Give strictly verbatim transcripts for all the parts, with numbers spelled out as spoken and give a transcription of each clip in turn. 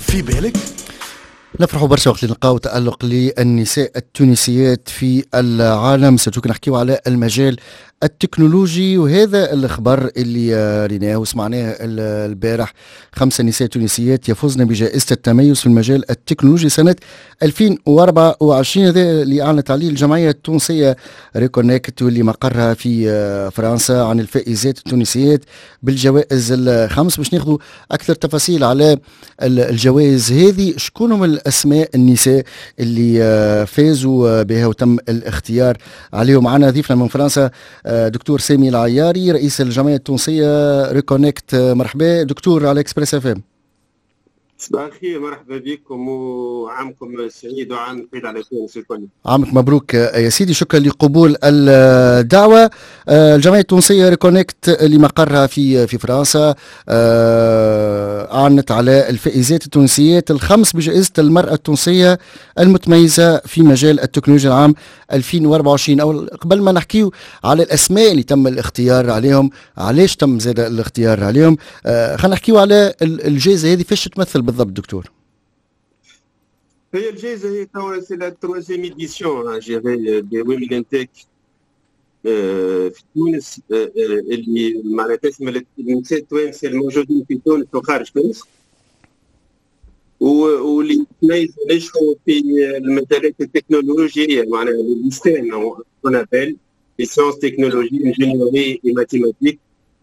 في بالك؟ نفرحوا برشا وقت نلقاو تألق للنساء التونسيات في العالم. سنتوك نحكيو على المجال التكنولوجي، وهذا الخبر اللي ريناه وسمعناه البارح. خمسة نساء تونسيات يفوزن بجائزة التميز في المجال التكنولوجي سنة ألفين وأربعة وعشرين. هذا اللي أعلنت عليه الجمعية التونسية ريكونكت، واللي مقرها في فرنسا، عن الفائزات التونسيات بالجوائز الخمس. باش ناخذوا أكثر تفاصيل على الجوائز هذه، شكون هم الأسماء النساء اللي فازوا بها وتم الاختيار عليهم. معنا ضيفنا من فرنسا دكتور سامي العياري، رئيس الجمعية التونسية ريكونكت. مرحبا دكتور على اكسبريس اف ام. صباح الخير، مرحبا بكم وعامكم سعيد وعام سعيد على تونس الكل. عامك مبروك يا سيدي، شكرا لقبول الدعوة. الجمعية التونسية ريكونكت اللي مقرها في في فرنسا أعلنت على الفائزات التونسيات الخمس بجائزة المرأة التونسية المتميزة في مجال التكنولوجيا العام ألفين وأربعة وعشرين. أو قبل ما نحكيو على الأسماء اللي تم الاختيار عليهم، علاش تم زاد الاختيار عليهم، خلينا نحكيو على الجائزة هذه فاش تمثل بالضبط دكتور. هي الجائزة هي توا سي لا تروازيام ايديسيون جيري دي ويمن ان تك في تونس، اللي معناتها تشمل النساء التوانسة الموجودين في تونس وخارج تونس، واللي يتميزوا نجحوا في المجالات التكنولوجية، معناها لي ستيم اون ابل لي سيونس تكنولوجي انجينيوري اي ماتيماتيك،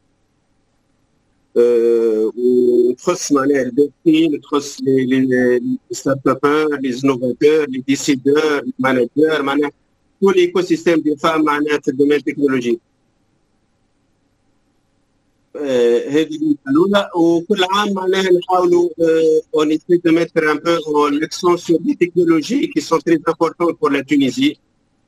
وتخص معناها الباحثين، تخص لي ستارت ابر، لي انوفاتور، لي ديسيدور، لي مانجر، معناها كل ايكو سيستيم دي فام معناها في الدومين التكنولوجي. هذه الأولى. وكل عام معناها نحاولوا اون ايسي دو ميتر ان بو l'accent sur des technologies qui sont très importantes pour la Tunisie.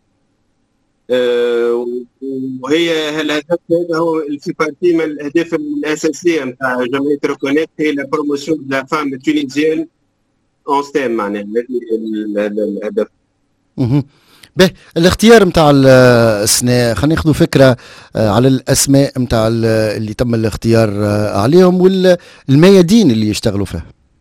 وهي الهدف هذا هو في بارتي من الاهداف الاساسيه نتاع جمعيه ريكونكت، هي لا بروموسيون دو لا فام تونيزيان اون ستيم، معناها الهدف. به الاختيار نتاع السنة، خلينا ناخذوا فكره على الاسماء نتاع اللي تم الاختيار عليهم والميادين اللي يشتغلوا فيها.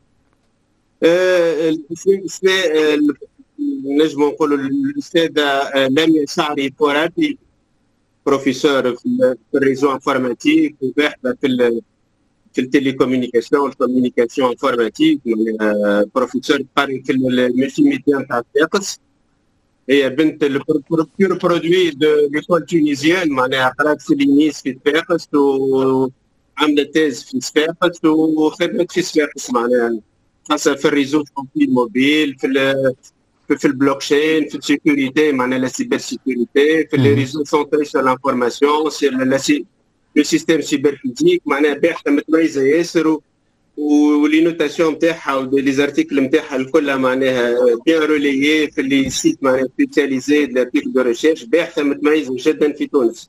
الاسماء نجم نقولوا الاستاذه لميا شعري فوراتي، بروفيسور في الريزو انفورماتيك وباحثه في في التليكومينيكاسيون الكومينيكاسيون انفورماتيك، بروفيسور قاري في الملتي ميديا نتاع صفاقس. هي بنت البيور برودوي دو ليكول تونيزيان، معناها قرات في لينيس في صفاقس وعملت تيز في صفاقس وخدمت في صفاقس، معناها خاصه في الريزو موبيل، في في البلوك تشين، في السيكوريتي، معناها لا سيبر سيكوريتي، في لي ريزو سونتري سور لانفورماسيون، سي لو سيستيم سيبر فيزيك، معناها باحثه متميزه ياسر، ولي نوتاسيون نتاعها ولي زارتيكل نتاعها الكلها معناها بيان روليي في لي سيت معناها سبيسياليزي دو لابيك دو ريشيرش، باحثه متميزه جدا في تونس.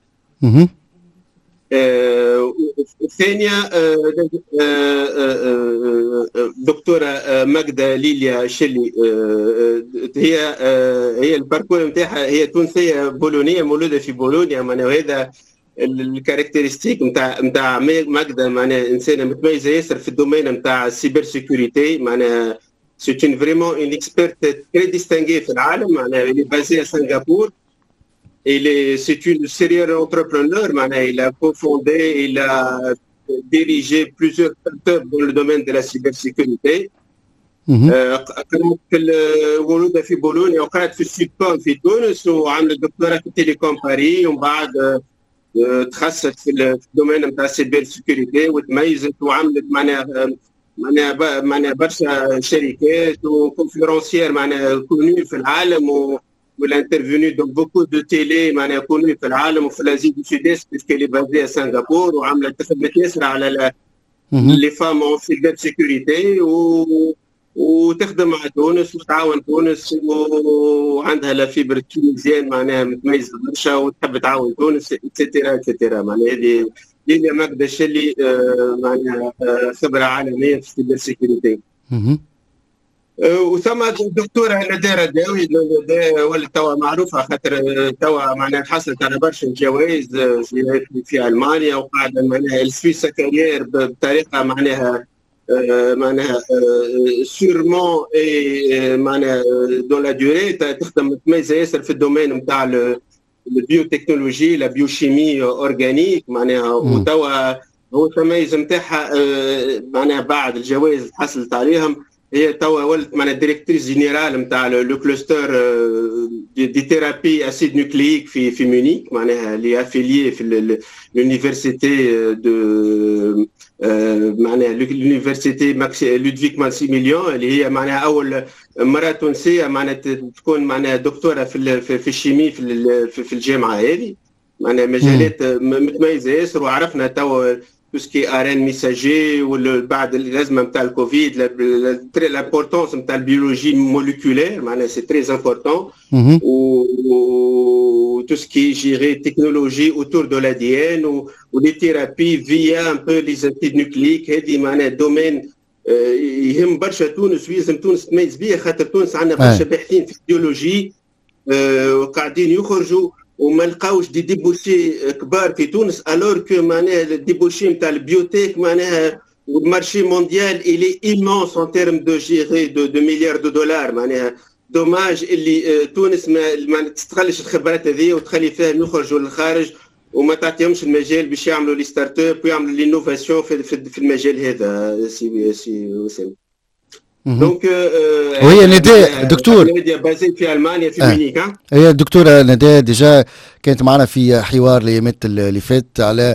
الثانيه دكتوره ماجدة ليليا شلي، هي هي الباركور نتاعها هي تونسيه بولونيه مولوده في بولونيا، معناها هذا الكاركتيرستيك نتاع نتاع ماجدة، معناها انسانه متميزه ياسر في الدومين نتاع السيبر سيكوريتي، معناها سي اون فريمون اون اكسبيرت تري ديستانغي في العالم، معناها اللي بازي سنغافور. Il est, c'est une sérieux entrepreneur, il a cofondé, il a dirigé plusieurs startups dans le domaine de la cybersécurité. قرأت في الولودة في بولونيا وقرأت في السيبكون في تونس، وعملت دكتوراه في تيليكوم باري، ومن بعد تخصصت في الدومين نتاع السيبر سيكوريتي وتميزت وعملت معناها معناها معناها برشا شركات وكونفيرونسيير معناها كوني في العالم، و Elle a intervenu dans beaucoup de télé معناها كوني في العالم وفي الازيا دو سود است باسكو لي بازي ا سنغافور، وعملت خدمت ياسر على لي فام اون سيبر سيكوريتي، وتخدم مع تونس وتعاون تونس، وعندها لا فيبر تونيزيان معناها متميزه برشا وتحب تعاون تونس اتسيتيرا اتسيتيرا. معناها هذه ليليا ماجدة شلي معناها خبره عالميه في السيبر سيكوريتي. وثم الدكتوره ندى رداوي ولات توا معروفه خاطر توا معناها حصلت على برشا جوائز في المانيا، وقاعده معناها السويسا كارير بطريقه معناها معناها سيرمون اي معناها دون لا ديوري تخدم تميز ياسر في الدومين نتاع البيوتكنولوجي لا بيوشيمي اورغانيك معناها وتوا هو التميز نتاعها معناها بعد الجوائز اللي حصلت عليهم هي توا ولت معناها ديريكتريس جينيرال نتاع لو كلوستر دي, دي ثيرابي اسيد نوكلييك في في ميونيك معناها اللي افيليي في لونيفرسيتي دو معناها لونيفرسيتي ماكسي لودفيك ماكسيميليون اللي هي معناها اول مراه تونسيه معناها تكون معناها دكتوره في في الشيمي في في الجامعه هذه معناها مجالات متميزه ياسر. وعرفنا توا توسكي ارين ميساجي وبعد الازمه نتاع الكوفيد لابورتونس نتاع البيولوجي موليكولير معناها سي تري امبورطون و توسكي جيري تكنولوجي اوتور دو لا دي ان و لي ثيرابي فيا ان بو لي زاسيد نوكليك هذه معناها دومين يهم برشا تونس ويلزم تونس تميز بيه خاطر تونس عندنا برشا باحثين في البيولوجي وقاعدين يخرجوا وما لقاوش دي ديبوشي كبار في تونس الور كو معناها الديبوشي نتاع البيوتيك معناها والمارشي مونديال الي ايمونس ان تيرم دو جيري دو, دو مليار دو دولار معناها دوماج اللي تونس ما, ما تستغلش الخبرات هذه وتخلي فيهم يخرجوا للخارج وما تعطيهمش المجال باش يعملوا لي ستارت اب ويعملوا لينوفاسيون في, في المجال هذا سي سي وسام. دونك وهي نداء دكتور بازي في المانيا في ميونيك. هي الدكتوره نداء ديجا كانت معنا في حوار الايامات اللي فات على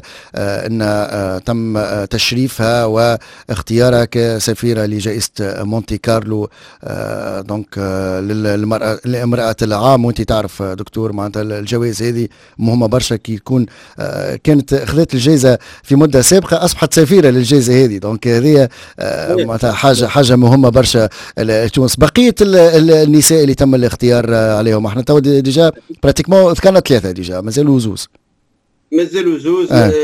ان تم تشريفها واختيارها كسفيره لجائزه مونتي كارلو دونك للمراه لامراه العام. وانت تعرف دكتور معناتها الجوائز هذه مهمه برشا كي يكون كانت اخذت الجائزه في مده سابقه اصبحت سفيره للجائزه هذه دونك هذه معناتها حاجه حاجه مهمه برشا لتونس. بقيه النساء اللي تم الاختيار عليهم احنا تو ديجا براتيكمون ذكرنا ثلاثه ديجا مازالوا زوز مازالوا زوز آه.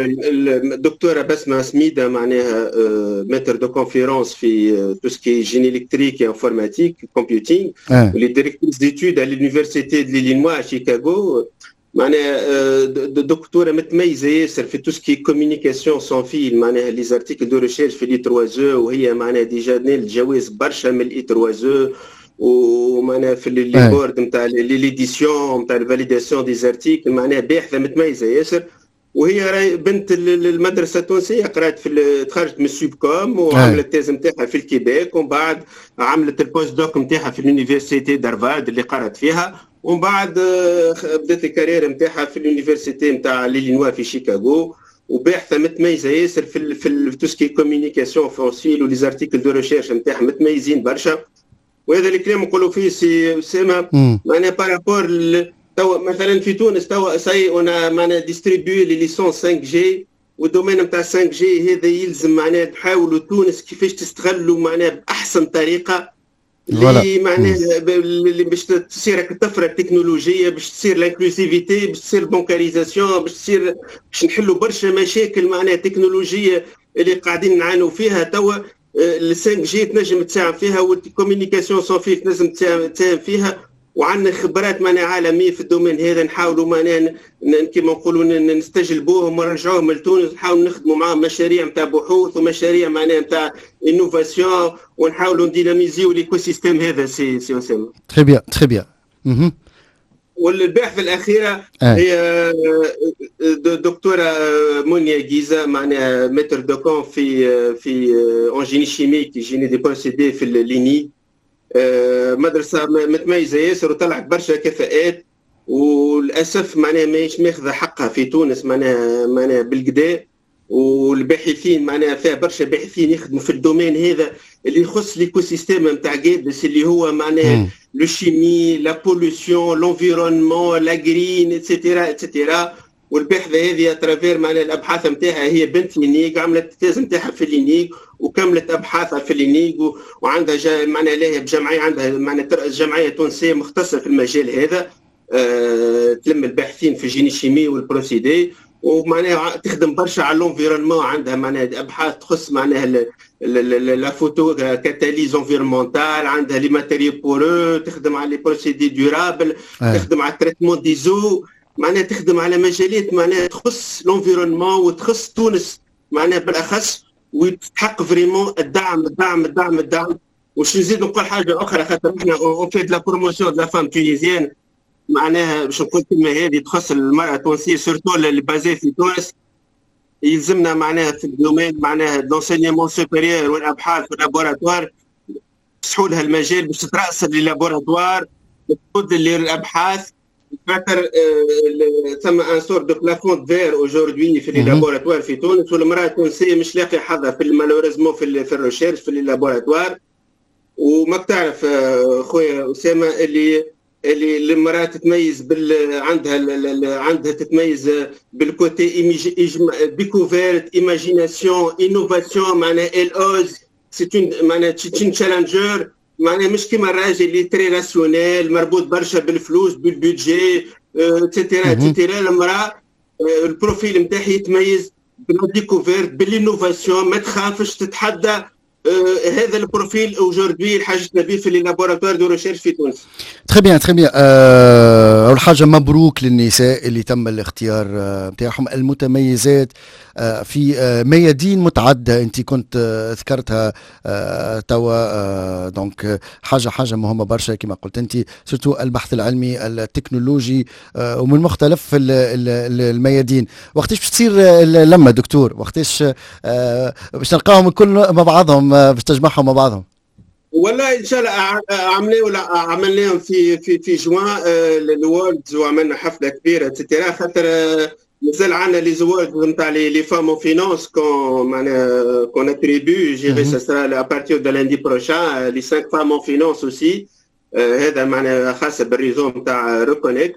الدكتوره بسمه سميده معناها ماتر دو كونفيرونس في توسكي جيني الكتريك انفورماتيك كومبيوتينغ ولي ديريكتريس ديتود على لونيفرسيتي دو ليلينوا شيكاغو معناها دكتوره متميزه ياسر في توسكي كوميونيكاسيون سون فيل معناها لي زارتيكل دو ريشيرش في لي تروازو وهي معناها ديجا نال جوائز برشا من لي تروازو ومعناها في لي بورد نتاع ليديسيون نتاع الفاليداسيون دي زارتيكل معناها باحثه متميزه ياسر. وهي راهي بنت المدرسه التونسيه قرات في تخرجت من السوب كوم وعملت التيز نتاعها في الكيبيك ومن بعد عملت البوست دوك نتاعها في اليونيفرسيتي دارفارد اللي قرات فيها ومن بعد بدات الكارير نتاعها في اليونيفرسيتي نتاع ليلينوا في شيكاغو وباحثه متميزه ياسر في في توسكي كوميونيكاسيون فونسيل ولي زارتيكل دو ريشيرش نتاعها متميزين برشا. وهذا الكلام نقولوا فيه سي اسامه معناها بارابور توا مثلا في تونس توا سي انا معناها ديستريبيو لي ليسونس خمسة جي والدومين نتاع خمسة جي هذا يلزم معناها تحاولوا تونس كيفاش تستغلوا معناها باحسن طريقه اللي معناها باش تصير الطفره التكنولوجيه باش تصير الانكلوزيفيتي باش تصير البنكاريزاسيون باش تصير باش نحلوا برشا مشاكل معناها تكنولوجيه اللي قاعدين نعانوا فيها توا. ال خمسة جي تنجم تساهم فيها والكوميونيكاسيون سون فيل تنجم تساهم فيها وعندنا خبرات معناها عالميه في الدومين هذا نحاولوا معناها كيما نقولوا نستجلبوهم ونرجعوهم لتونس نحاولوا نخدموا معاهم مشاريع نتاع بحوث ومشاريع معناها نتاع انوفاسيون ونحاولوا نديناميزيو ليكو سيستيم هذا سي سي اسامه. تري بيان تري بيان. والباحثه الاخيره هي دكتوره مونيا جيزه معناها ماتر دو كون في في اون جيني شيميك جيني دي بروسيدي في الليني مدرسه متميزه ياسر وطلعت برشا كفاءات وللاسف معناها ماهيش ماخذه حقها في تونس معناها معناها بالكدا والباحثين معناها فيها برشا باحثين يخدموا في الدومين هذا اللي يخص ليكو سيستيم نتاع جيبس اللي هو معناها لو شيمي لا بولوسيون لونفيرونمون لا جرين اتسيتيرا اتسيتيرا. والباحثه هذه اترافير معناها الابحاث نتاعها هي بنت لينيك عملت التيز نتاعها في لينيك وكملت ابحاثها في لينيك وعندها معناها لها بجمعيه عندها معناها ترأس جمعيه تونسيه مختصه في المجال هذا أه تلم الباحثين في جيني شيمي والبروسيدي ومعناها تخدم برشا على لونفيرونمون عندها معناها ابحاث تخص معناها لا فوتو كاتاليز انفيرمونتال عندها لي ماتيريو بورو تخدم على لي بروسيدي ديورابل تخدم على التريتمون دي زو معناها تخدم على مجالات معناها تخص لونفيرونمون وتخص تونس معناها بالاخص وتحق فريمون الدعم الدعم الدعم الدعم. وش نزيد نقول حاجه اخرى خاطر احنا اون في لا بروموسيون دو لا فام تونيزيان، معناها باش نقول كلمه هذه تخص المراه التونسيه سورتو اللي بازي في تونس. يلزمنا معناها في الدومين معناها لونسينيمون سوبيريور والابحاث واللابوراتوار يفتحوا لها المجال باش تترأس للابوراتوار تقود للابحاث. خاطر ثم ان سور دو بلافون فير اوجوردي في اللابوراتوار في تونس، والمراه التونسيه مش لاقي حظها في مالوريزمون في في الريشيرش في اللابوراتوار. وما تعرف خويا اسامه اللي اللي المراه تتميز بال عندها عندها تتميز بالكوتي ديكوفيرت ايماجيناسيون انوفاسيون، معناها ال اوز سي معناها تشين تشالنجر، معناها مش كيما الراجل اللي تري راسيونيل مربوط برشا بالفلوس بالبيدجي اتسيتيرا اتسيتيرا. المراه البروفيل نتاعها يتميز بالديكوفيرت بالانوفاسيون، ما تخافش تتحدى. آه هذا البروفيل اوجوردي الحاجتنا به في لابوراتوار دو ريشيرش في تونس. تري بيان تري بيان. اول حاجه مبروك للنساء اللي تم الاختيار نتاعهم آه المتميزات آه في آه ميادين متعدده انت كنت آه ذكرتها آه توا. آه دونك آه حاجه حاجه مهمه برشا كما قلت انت، سورتو البحث العلمي التكنولوجي آه ومن مختلف الميادين. وقتاش باش تصير لما دكتور؟ وقتاش آه باش نلقاهم الكل مع بعضهم باش تجمعهم مع بعضهم؟ والله ان شاء الله عملنا عملناهم في في في جوان الوالدز، وعملنا حفله كبيره اتسيتيرا. خاطر مازال عندنا لي زوالد نتاع لي فام اون فينانس كون معناها كون اتريبيو جيري سا سرا ا بارتير دو لاندي بروشان لي خمس فام اون فينانس اوسي. هذا معناها خاصه بالريزو نتاع ريكونيكت.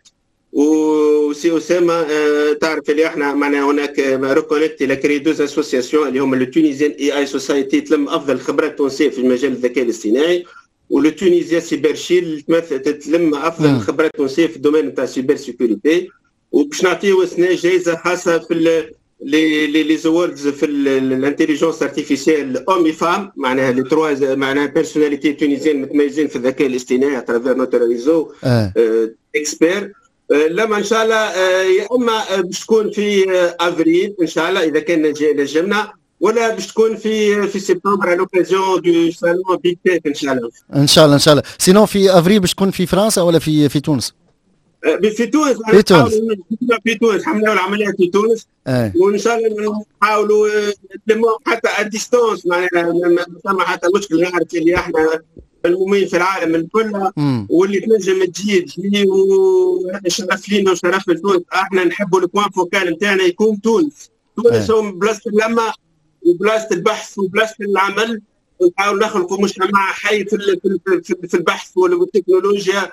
وسي اسامه أه تعرف اللي احنا معناها هناك ريكونيكت الى كري دوز اسوسياسيون اللي هما التونيزيان اي اي سوسايتي تلم افضل الخبرات التونسيه في مجال الذكاء الاصطناعي، والتونيزيا سيبر شيل تلم افضل الخبرات التونسيه في الدومين نتاع السيبر سيكوريتي. وباش نعطيو السنه جائزه خاصه في لي لي زوردز في الانتيليجنس ارتيفيسيال اومي فام، معناها لي تروا معناها بيرسوناليتي تونيزيان متميزين في الذكاء الاصطناعي اترافير نوتر ريزو اكسبير. لما ان شاء الله يا اما باش تكون في افريل ان شاء الله اذا كان نجمنا، ولا باش تكون في في سبتمبر على لوكازيون دو سالون بيك تيك ان شاء الله. ان شاء الله ان شاء الله. سينو في افريل باش تكون في فرنسا ولا في في تونس؟ في تونس. في تونس في تونس حملنا العمليه في تونس. أي. وان شاء الله نحاولوا حتى اديستونس، معناها ما حتى مشكل. نعرف اللي احنا المؤمنين في العالم الكل واللي تنجم تجي تجي، وهذا شرف لينا وشرف لتونس. احنا نحبوا البوان فوكال نتاعنا يكون تونس. تونس هو بلاصه اللمه وبلاصه البحث وبلاصه العمل، ونحاول نخلقوا مجتمع حي في في البحث والتكنولوجيا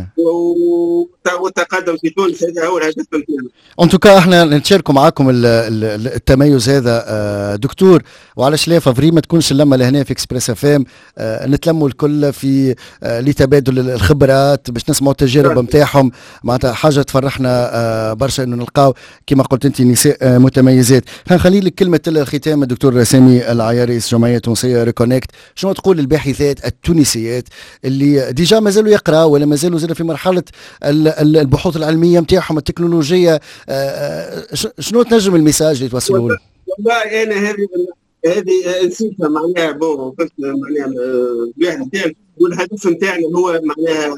والتقدم في تونس. هذا هو الهدف نتاعنا. ان توكا احنا نتشاركوا معاكم التميز هذا دكتور. وعلاش لا فافري ما تكونش اللمه لهنا في اكسبريس اف ام، نتلموا الكل في لتبادل الخبرات باش نسمعوا التجارب نتاعهم. معناتها حاجه تفرحنا برشا انه نلقاو كما قلت انت نساء متميزات. خليني لك كلمه الختام الدكتور سامي العياري رئيس جمعيه تونسيه ريكونيكت. شنو تقول للباحثات التونسيات اللي ديجا مازالوا يقراوا ولا مازالوا زاد في مرحله البحوث العلميه نتاعهم التكنولوجيه؟ شنو تنجم الميساج اللي توصلوا له؟ والله انا هذه هذه نسيتها معناها بون قلت معناها الواحد نتاعنا والهدف نتاعنا هو معناها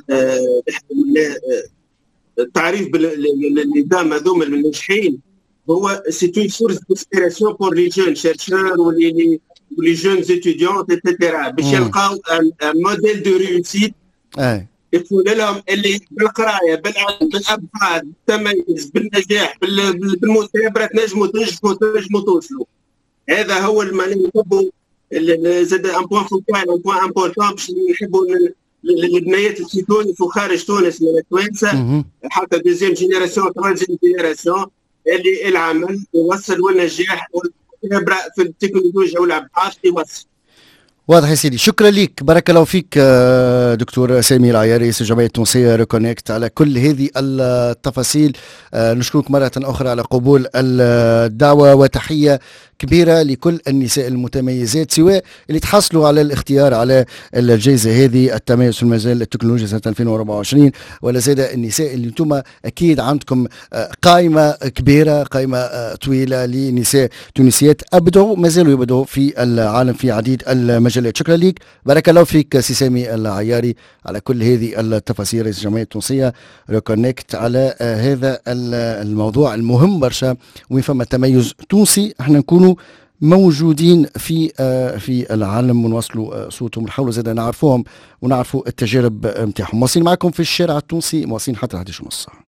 التعريف بالنظام هذوما الناجحين هو سي اون سورس دانسبيراسيون بور لي جون شيرشور ولي ولي جون ستوديون ايتترا باش يلقاو موديل دو ريوسيت يقول لهم اللي بالقرايه بالعلم بالابحاث بالتميز بالنجاح بالمثابره تنجموا تنجحوا تنجموا توصلوا. هذا هو اللي نحبوا زاد ان بوان فوكال ان بوان امبورتون باش نحبوا البنايات في تونس وخارج تونس من التوانسه حتى دوزيام جينيراسيون تروازيام جينيراسيون اللي العمل يوصل والنجاح والخبره في التكنولوجيا والابحاث يوصل. واضح يا سيدي، شكرا لك، بارك الله فيك دكتور سامي العياري رئيس الجمعية التونسية ريكونكت على كل هذه التفاصيل. نشكرك مرة أخرى على قبول الدعوة، وتحية كبيرة لكل النساء المتميزات سواء اللي تحصلوا على الاختيار على الجائزة هذه التميز في المجال التكنولوجي سنة ألفين وأربعة وعشرين، ولا زاد النساء اللي انتم أكيد عندكم قائمة كبيرة، قائمة طويلة لنساء تونسيات أبدعوا ما زالوا يبدعوا في العالم في عديد المجالات. شكرا لك، بارك الله فيك سي سامي العياري على كل هذه التفاصيل، رئيس الجمعية التونسية ريكونكت على هذا الموضوع المهم برشا وين فما تميز تونسي احنا نكونوا موجودين في في العالم ونوصلوا صوتهم ونحاولوا زاد نعرفوهم ونعرفوا التجارب نتاعهم. مواصلين معكم في الشارع التونسي، مواصلين حتى الحادية ونص.